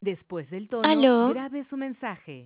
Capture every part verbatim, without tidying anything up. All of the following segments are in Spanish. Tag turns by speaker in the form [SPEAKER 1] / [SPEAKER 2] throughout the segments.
[SPEAKER 1] Después del tono,
[SPEAKER 2] ¿Aló?
[SPEAKER 1] grabe su mensaje.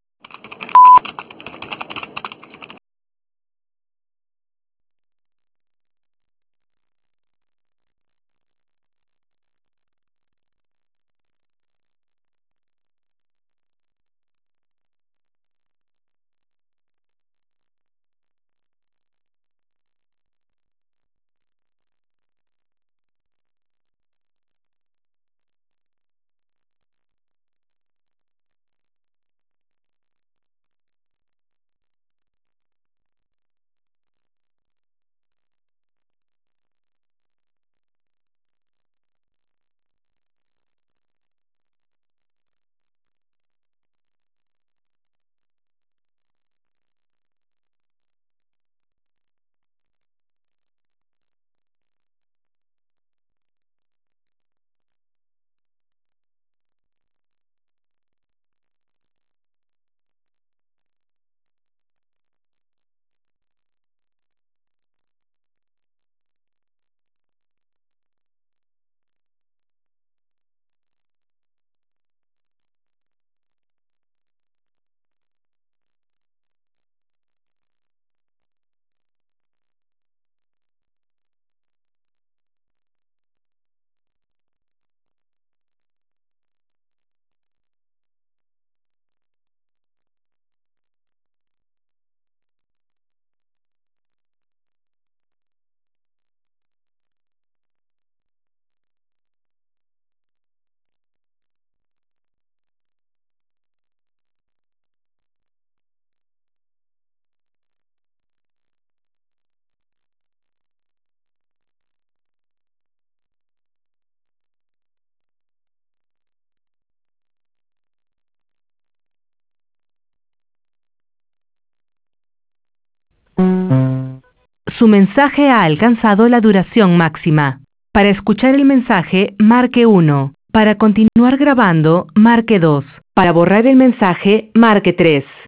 [SPEAKER 1] Su mensaje ha alcanzado la duración máxima. Para escuchar el mensaje, marque uno. Para continuar grabando, marque dos. Para borrar el mensaje, marque tres.